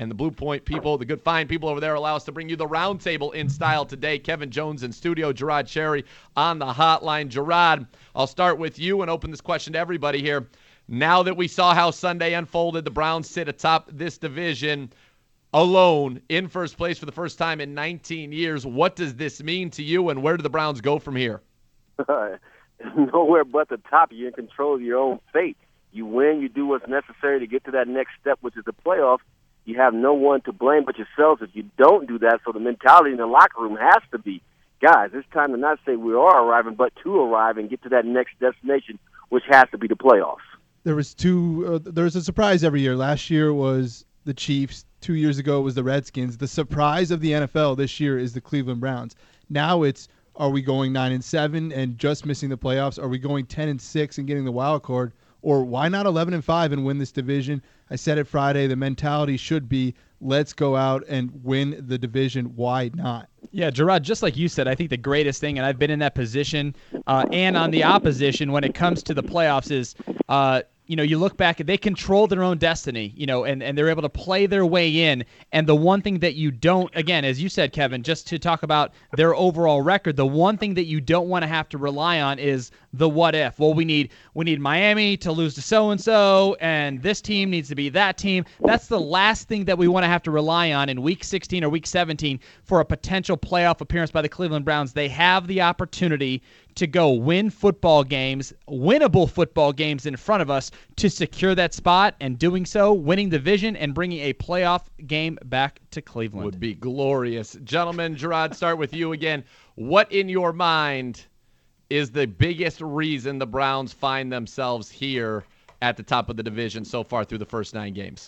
And the Blue Point people, the good fine people over there, allow us to bring you the roundtable in style today. Kevin Jones in studio, Gerard Cherry on the hotline. Gerard, I'll start with you and open this question to everybody here. Now that we saw how Sunday unfolded, the Browns sit atop this division alone in first place for the first time in 19 years. What does this mean to you, and where do the Browns go from here? Nowhere but the top. You're in control of your own fate. You win, you do what's necessary to get to that next step, which is the playoffs. You have no one to blame but yourselves if you don't do that. So the mentality in the locker room has to be, guys, it's time to not say we are arriving, but to arrive and get to that next destination, which has to be the playoffs. There's a surprise every year. Last year was the Chiefs. 2 years ago it was the Redskins. The surprise of the NFL this year is the Cleveland Browns. Now it's, are we going 9-7 and just missing the playoffs? Are we going 10-6 and getting the wild card? Or why not 11-5 and win this division? I said it Friday. The mentality should be, let's go out and win the division. Why not? Yeah, Gerard, just like you said, I think the greatest thing, and I've been in that position and on the opposition when it comes to the playoffs is, you look back, they control their own destiny, and they're able to play their way in. And the one thing that you don't, again, as you said, Kevin, just to talk about their overall record, the one thing that you don't want to have to rely on is the what if. Well, we need Miami to lose to so-and-so, and this team needs to be that team. That's the last thing that we want to have to rely on in Week 16 or Week 17 for a potential playoff appearance by the Cleveland Browns. They have the opportunity to go win football games, winnable football games in front of us to secure that spot, and doing so, winning the division and bringing a playoff game back to Cleveland. Would be glorious. Gentlemen, Gerard, start with you again. What in your mind is the biggest reason the Browns find themselves here at the top of the division so far through the first 9 games?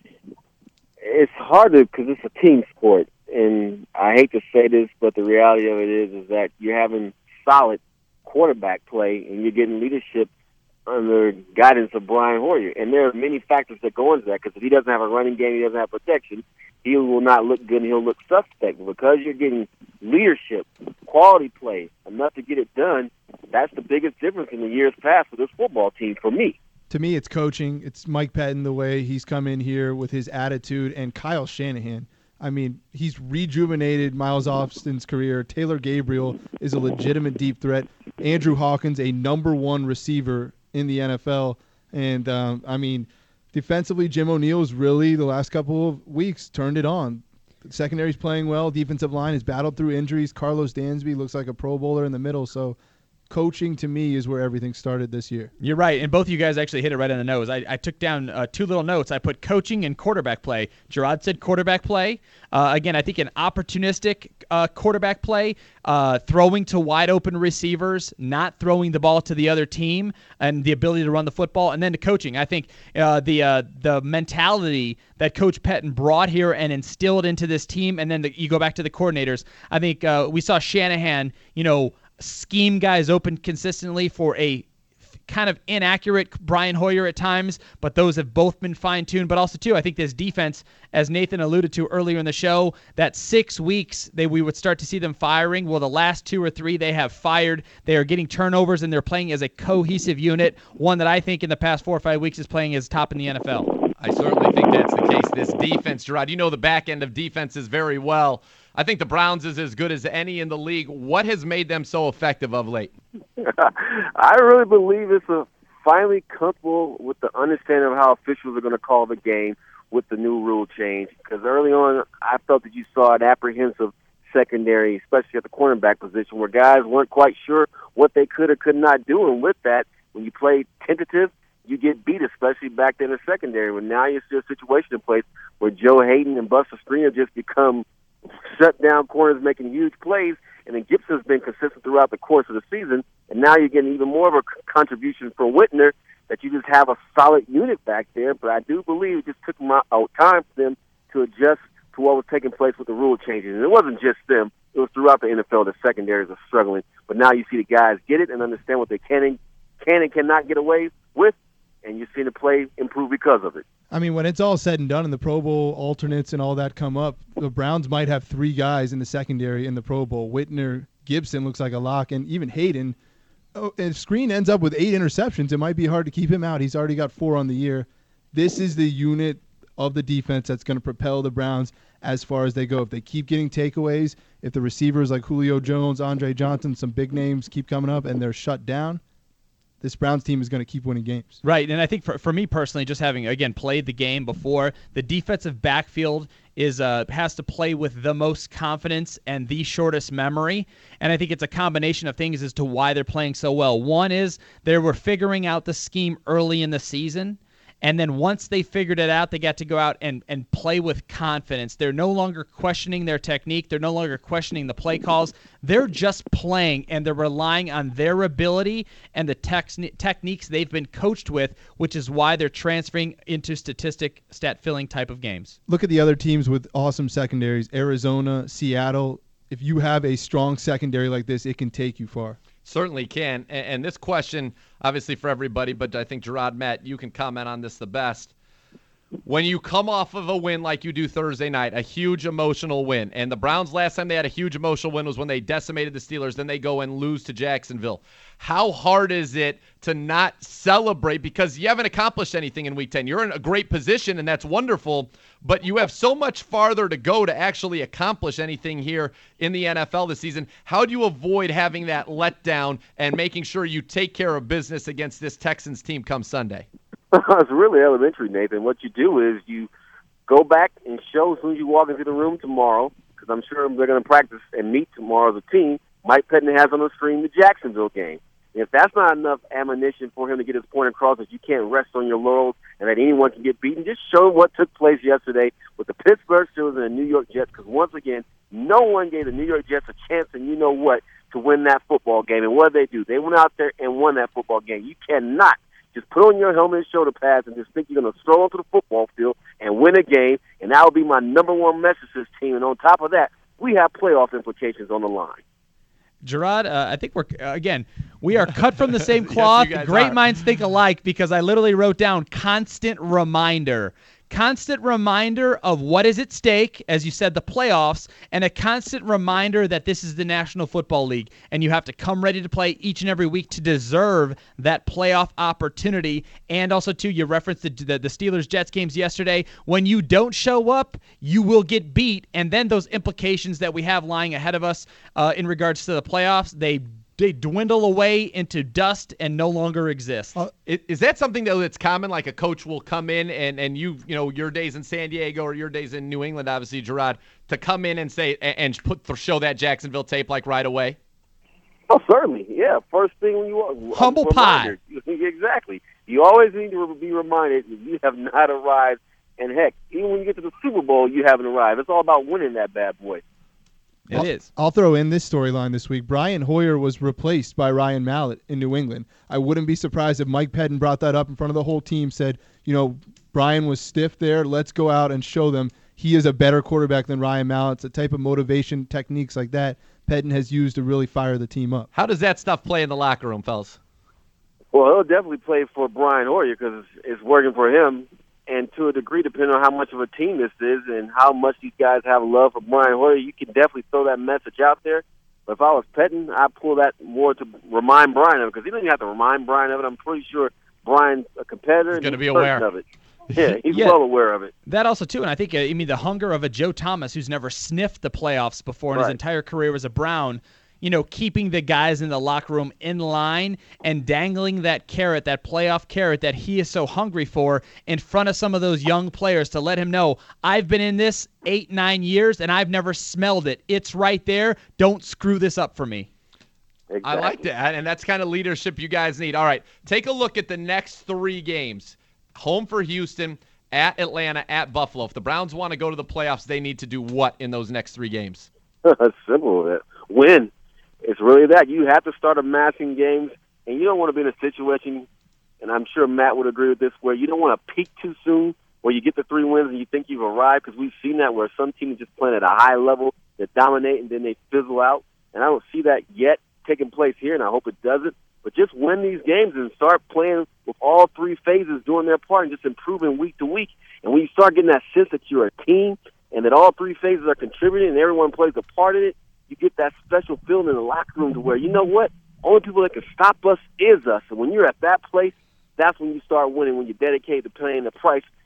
It's harder because it's a team sport, and I hate to say this, but the reality of it is that you're having solid quarterback play, and you're getting leadership under guidance of Brian Hoyer. And there are many factors that go into that, because if he doesn't have a running game, he doesn't have protection, he will not look good and he'll look suspect. But because you're getting leadership, quality play, enough to get it done, that's the biggest difference in the years past for this football team for me. To me, it's coaching. It's Mike Pettin, the way he's come in here with his attitude, and Kyle Shanahan. I mean, he's rejuvenated Miles Austin's career. Taylor Gabriel is a legitimate deep threat. Andrew Hawkins, a number 1 receiver in the NFL. And, defensively, Jim O'Neill's really, the last couple of weeks, turned it on. The secondary's playing well. Defensive line has battled through injuries. Carlos Dansby looks like a Pro Bowler in the middle. So coaching, to me, is where everything started this year. You're right, and both of you guys actually hit it right on the nose. I took down 2 little notes. I put coaching and quarterback play. Gerard said quarterback play. Again, I think an opportunistic quarterback play, throwing to wide-open receivers, not throwing the ball to the other team, and the ability to run the football. And then to coaching, I think the mentality that Coach Pettin brought here and instilled into this team, and then you go back to the coordinators. I think we saw Shanahan, scheme guys open consistently for a kind of inaccurate Brian Hoyer at times, but those have both been fine-tuned. But also, too, I think this defense, as Nathan alluded to earlier in the show, that 6 weeks we would start to see them firing. Well, the last 2 or 3 they have fired. They are getting turnovers, and they're playing as a cohesive unit, one that I think in the past 4 or 5 weeks is playing as top in the NFL. I certainly think that's the case. This defense, Gerard, you know the back end of defenses very well. I think the Browns is as good as any in the league. What has made them so effective of late? I really believe it's finally comfortable with the understanding of how officials are going to call the game with the new rule change. Because early on, I felt that you saw an apprehensive secondary, especially at the cornerback position, where guys weren't quite sure what they could or could not do. And with that, when you play tentative, you get beat, especially back there in the secondary. But now you see a situation in place where Joe Hayden and Buster Skriniar just become shut down corners making huge plays, and then Gibson's been consistent throughout the course of the season, and now you're getting even more of a contribution from Whitner, that you just have a solid unit back there. But I do believe it just took time for them to adjust to what was taking place with the rule changes. And it wasn't just them. It was throughout the NFL. The secondaries are struggling. But now you see the guys get it and understand what they can and cannot get away with, and you're seeing the play improve because of it. I mean, when it's all said and done and the Pro Bowl alternates and all that come up, the Browns might have 3 guys in the secondary in the Pro Bowl. Whitner, Gibson looks like a lock, and even Hayden. If Screen ends up with 8 interceptions, it might be hard to keep him out. He's already got 4 on the year. This is the unit of the defense that's going to propel the Browns as far as they go. If they keep getting takeaways, if the receivers like Julio Jones, Andre Johnson, some big names keep coming up and they're shut down, this Browns team is going to keep winning games. Right, and I think for me personally, just having, again, played the game before, the defensive backfield has to play with the most confidence and the shortest memory, and I think it's a combination of things as to why they're playing so well. One is they were figuring out the scheme early in the season, and then once they figured it out, they got to go out and play with confidence. They're no longer questioning their technique. They're no longer questioning the play calls. They're just playing, and they're relying on their ability and the techniques they've been coached with, which is why they're transferring into stat-filling type of games. Look at the other teams with awesome secondaries, Arizona, Seattle. If you have a strong secondary like this, it can take you far. Certainly can. And this question, obviously for everybody, but I think, Gerard, Matt, you can comment on this the best. When you come off of a win like you do Thursday night, a huge emotional win, and the Browns last time they had a huge emotional win was when they decimated the Steelers, then they go and lose to Jacksonville. How hard is it to not celebrate because you haven't accomplished anything in Week 10? You're in a great position, and that's wonderful, but you have so much farther to go to actually accomplish anything here in the NFL this season. How do you avoid having that letdown and making sure you take care of business against this Texans team come Sunday? It's really elementary, Nathan. What you do is you go back and show as soon as you walk into the room tomorrow, because I'm sure they're going to practice and meet tomorrow as a team. Mike Pettin has on the screen the Jacksonville game. And if that's not enough ammunition for him to get his point across that you can't rest on your laurels and that anyone can get beaten, just show him what took place yesterday with the Pittsburgh Steelers and the New York Jets, because once again, no one gave the New York Jets a chance, and you know what, to win that football game. And what did they do? They went out there and won that football game. You cannot just put on your helmet and shoulder pads and just think you're going to stroll onto the football field and win a game, and that will be my number one message to this team. And on top of that, we have playoff implications on the line. Gerard, I think we are cut from the same cloth. Yes, Great minds think alike, because I literally wrote down constant reminder of what is at stake, as you said, the playoffs, and a constant reminder that this is the National Football League, and you have to come ready to play each and every week to deserve that playoff opportunity. And also, too, you referenced the Steelers-Jets games yesterday. When you don't show up, you will get beat, and then those implications that we have lying ahead of us in regards to the playoffs, they dwindle away into dust and no longer exist. Is that something, though, that's common? Like a coach will come in and you know, your days in San Diego or your days in New England, obviously, Gerard, to come in and say and show that Jacksonville tape like right away? Oh, certainly. Yeah, first thing when you walk. Humble pie. Exactly. You always need to be reminded that you have not arrived. And, heck, even when you get to the Super Bowl, you haven't arrived. It's all about winning that bad boy. It is. I'll throw in this storyline this week. Brian Hoyer was replaced by Ryan Mallett in New England. I wouldn't be surprised if Mike Pettin brought that up in front of the whole team, said, Brian was stiff there. Let's go out and show them he is a better quarterback than Ryan Mallett. It's a type of motivation techniques like that Pettin has used to really fire the team up. How does that stuff play in the locker room, fellas? Well, he'll definitely play for Brian Hoyer because it's working for him. And to a degree, depending on how much of a team this is and how much these guys have love for Brian Hoyer, you can definitely throw that message out there. But if I was Pettin, I'd pull that more to remind Brian of it, because he doesn't have to remind Brian of it. I'm pretty sure Brian's a competitor. He's going to be aware of it. Yeah, he's well aware of it. That also, too, and I think, the hunger of a Joe Thomas, who's never sniffed the playoffs before in his entire career as a Brown, keeping the guys in the locker room in line and dangling that carrot, that playoff carrot that he is so hungry for in front of some of those young players to let him know, I've been in this 8-9 years and I've never smelled it. It's right there. Don't screw this up for me. Exactly. I like that, and that's kind of leadership you guys need. All right, take a look at the next 3 games. Home for Houston, at Atlanta, at Buffalo. If the Browns want to go to the playoffs, they need to do what in those next 3 games? It's simple. Win. It's really that. You have to start amassing games, and you don't want to be in a situation, and I'm sure Matt would agree with this, where you don't want to peak too soon, where you get the 3 wins and you think you've arrived, because we've seen that where some teams just playing at a high level, that dominate, and then they fizzle out. And I don't see that yet taking place here, and I hope it doesn't. But just win these games and start playing with all 3 phases doing their part and just improving week to week. And when you start getting that sense that you're a team and that all 3 phases are contributing and everyone plays a part in it, you get that special feeling in the locker room to where, you know what, only people that can stop us is us. And when you're at that place, that's when you start winning, when you're dedicated to paying the price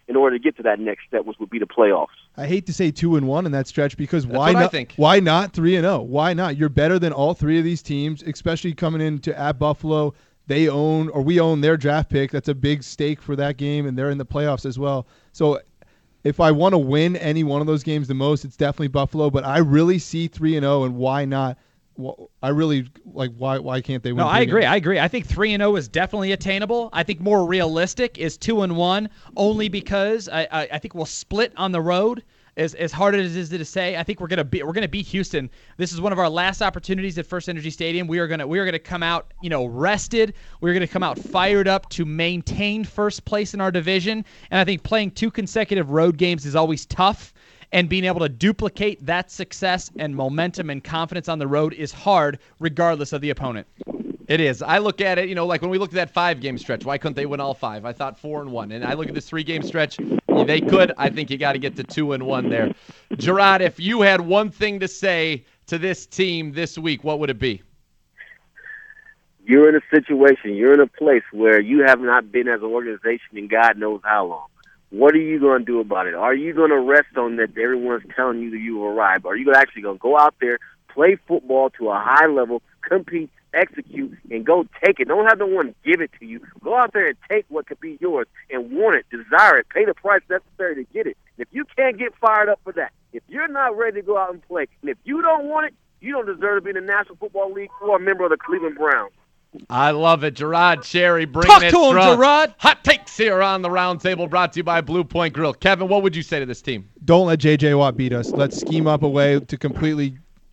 in order to get to that next step, which would be the playoffs. I hate to say 2-1 in that stretch because That's why what I not? think. Why not 3-0? Why not? You're better than all three of these teams, especially coming into at Buffalo. We own their draft pick. That's a big stake for that game, and they're in the playoffs as well. So if I want to win any one of those games the most, it's definitely Buffalo. But I really see 3-0, and why not? I really like why can't they win? No, I agree. games? I agree. I think 3-0 is definitely attainable. I think more realistic is 2-1, only because I think we'll split on the road. As hard as it is to say, I think we're gonna beat Houston. This is one of our last opportunities at First Energy Stadium. We are gonna come out, rested. We're gonna come out fired up to maintain first place in our division. And I think playing 2 consecutive road games is always tough. And being able to duplicate that success and momentum and confidence on the road is hard, regardless of the opponent. It is. I look at it, like when we looked at that 5-game stretch, why couldn't they win all 5? I thought 4-1. And I look at this 3-game stretch, they could. I think you got to get to 2-1 there. Gerard, if you had one thing to say to this team this week, what would it be? You're in a situation, you're in a place where you have not been as an organization in God knows how long. What are you going to do about it? Are you going to rest on that everyone's telling you that you arrived? Are you actually going to go out there, play football to a high level, compete, execute, and go take it? Don't have no one give it to you. Go out there and take what could be yours and want it, desire it, pay the price necessary to get it. And if you can't get fired up for that, if you're not ready to go out and play, and if you don't want it, you don't deserve to be in the National Football League or a member of the Cleveland Browns. I love it. Gerard Cherry bringing Talk it to him, strong. Gerard. Hot takes here on the round table, brought to you by Blue Point Grill. Kevin, what would you say to this team? Don't let J.J. Watt beat us. Let's scheme up a way to completely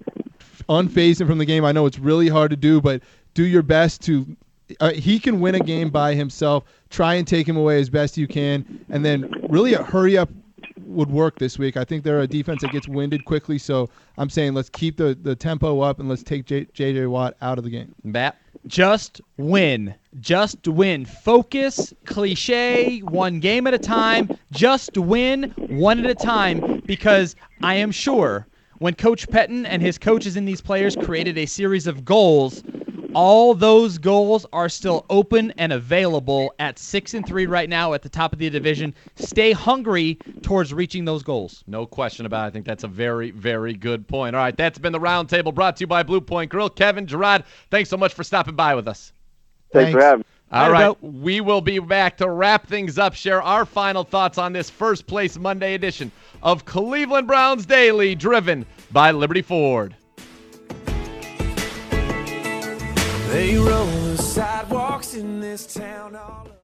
unphase him from the game. I know it's really hard to do, but do your best to he can win a game by himself. Try and take him away as best you can, and then really a hurry up would work this week. I think they're a defense that gets winded quickly, so I'm saying let's keep the tempo up and let's take J.J. Watt out of the game. Matt? Just win. Just win. Focus, cliche, one game at a time. Just win one at a time, because I am sure when Coach Pettine and his coaches and these players created a series of goals, all those goals are still open and available at 6-3 right now at the top of the division. Stay hungry towards reaching those goals. No question about it. I think that's a very, very good point. All right, that's been the Roundtable brought to you by Blue Point Grill. Kevin, Gerard, thanks so much for stopping by with us. Thanks for having me. All right, we will be back to wrap things up, share our final thoughts on this first place Monday edition of Cleveland Browns Daily, driven by Liberty Ford. They roll the sidewalks in this town all